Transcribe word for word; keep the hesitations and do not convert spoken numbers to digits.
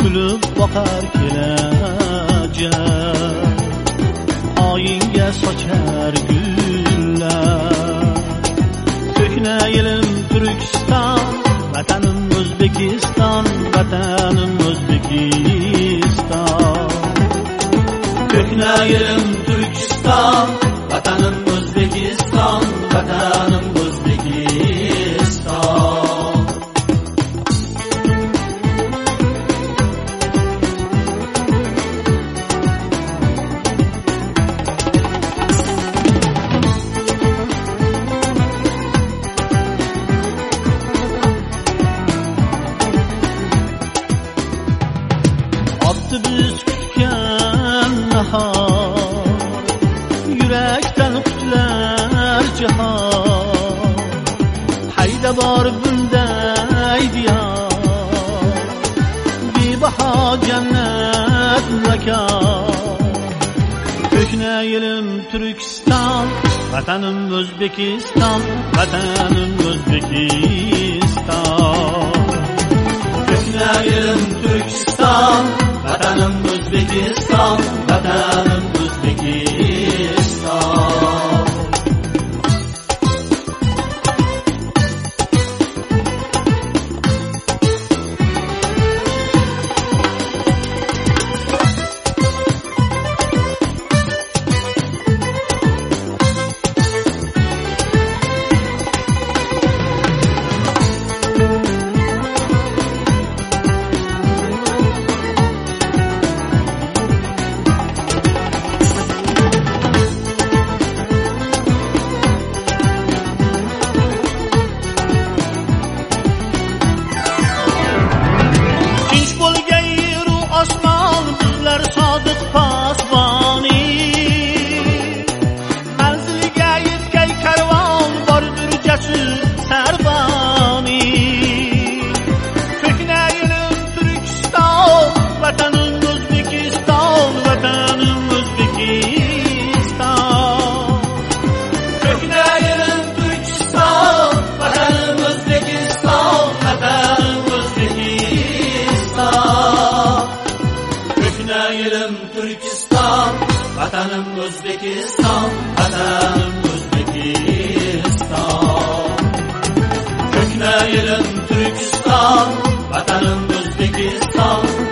kulib boqar kelajak, oyinga sochar gullar. Ko'kna elim Turkiston, vatanim O'zbekiston, vatanim O'zbekiston. Ko'kna elim Turkiston, vatanim O'zbekiston, vatanim O'zbekiston. Otdi biz kutgan nahor, yurakdan qutlar jahon. Hayda bor bunday diyor, bebaho jannat makon. Ko'kna elim Turkiston, vatanim O'zbekiston, vatanim O'zbekiston. Ko'kna elim Turkiston, vatanim O'zbekiston, vatanim O'zbekiston. Turkiston, vatanim O'zbekiston, vatanim O'zbekiston. Ko'kna elim Turkiston, vatanim O'zbekiston,